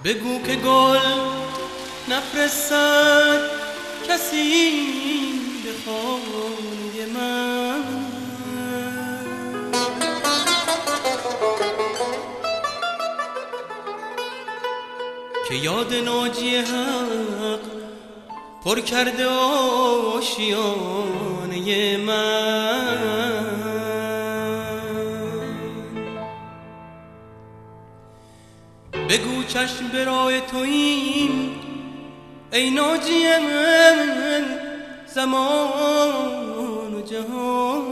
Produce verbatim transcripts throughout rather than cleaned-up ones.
بگو که گل نفرستد کسی به خانه من، که یاد ناجی حق پر کرده آشیانه من. بگو چشم برای توییم ای ناجی من زمان و جهان،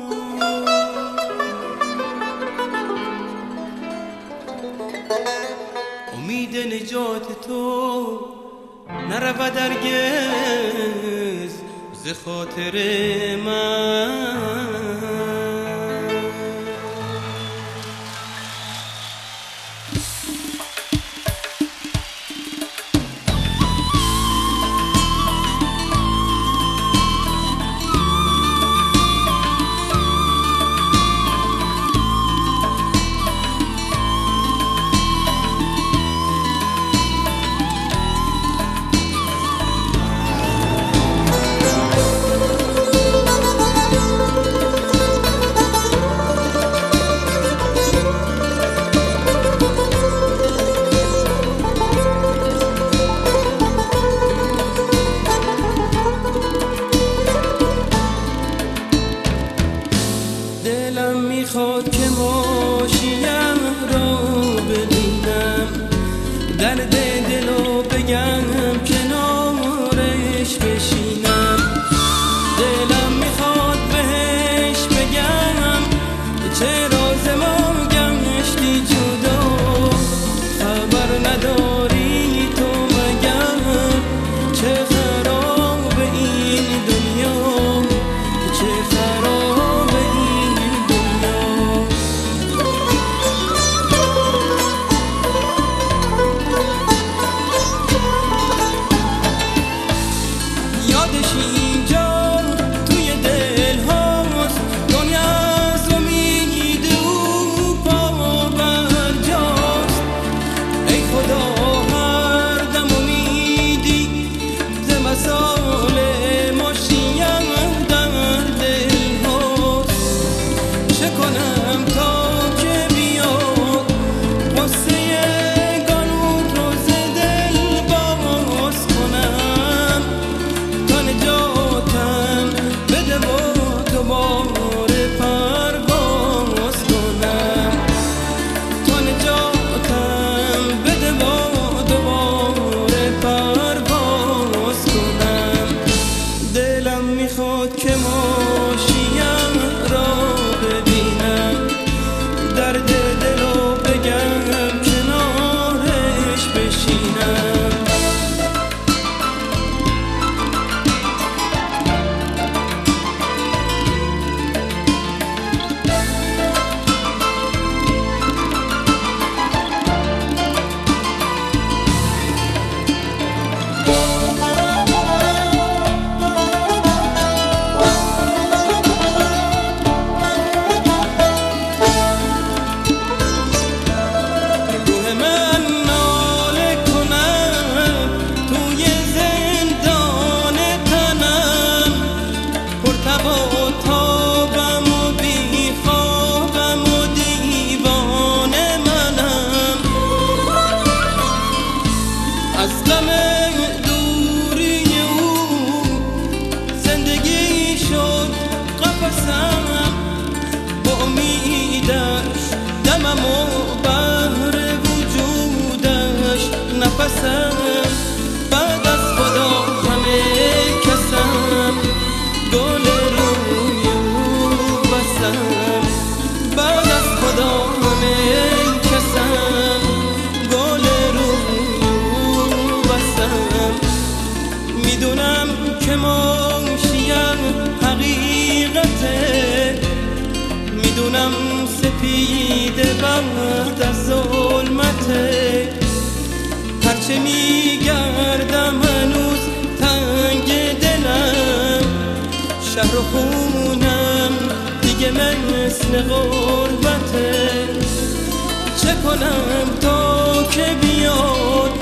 امید نجات تو نرود هرگز ز خاطر من. دلم میخواد که ماشیم را ببینم، درد دلو بگم کنارش بشینم. دلم میخواد بهش بگم چرا ز ما گشتی جدا، خبر نداری تو مگر چه خراب این دنیا، چه خراب این دنیا. یادش اینجا توی دل هاست، دنیا از امید او پا برجاست. ای خدا هر دم امیدی ز مسال ماشیم در دل هاست. چه کنم تا که بیاد قصه گانوت رو ز دل باز کنم، تا نجاتم بده و دوباره پرواز کنم، تا نجاتم بده و دوباره پرواز کنم. دلم میخواد که ماشیم را ببینم، درد دلو بگم کنارش بشینم. روح من ناله کنم توی زندان تنم، پرتب و تابم و بیخوابم و دیوانه منم. از غم دوری او زندگی شد قفسم، با امیدش دمم و بهر وجودش نفسم. بعد از خدا همه کسم گل روی او بسم، بعد از خدا همه کسم گل روی او بسم. میدونم که ماشیم حقیقته، میدونم سپید بعد از ظلمته. هرچه میگردم هنوز تنگ دلم، شهر و خونم دیگه مثل غربته. چه کنم تا که بیاد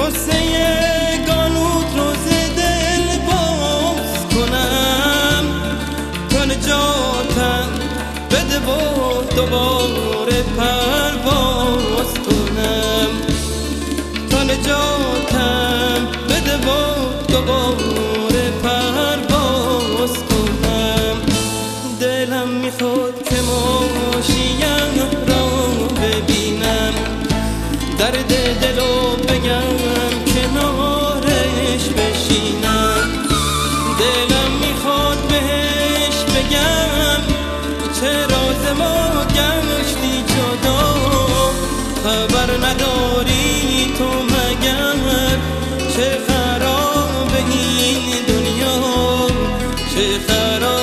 قصه گانوت رو ز دل باز کنم تا نجاتم بده و دوباره پرواز کنم تا نجاتم بده و دوباره پرواز کنم دلم میخواد که ماشیم را ببینم درد دلو بگم کنارش بشینم دلم میخواد بهش بگم چرا ز ما گشتی جدا خبر نداری تو مگر چه خراب این دنیا چه خراب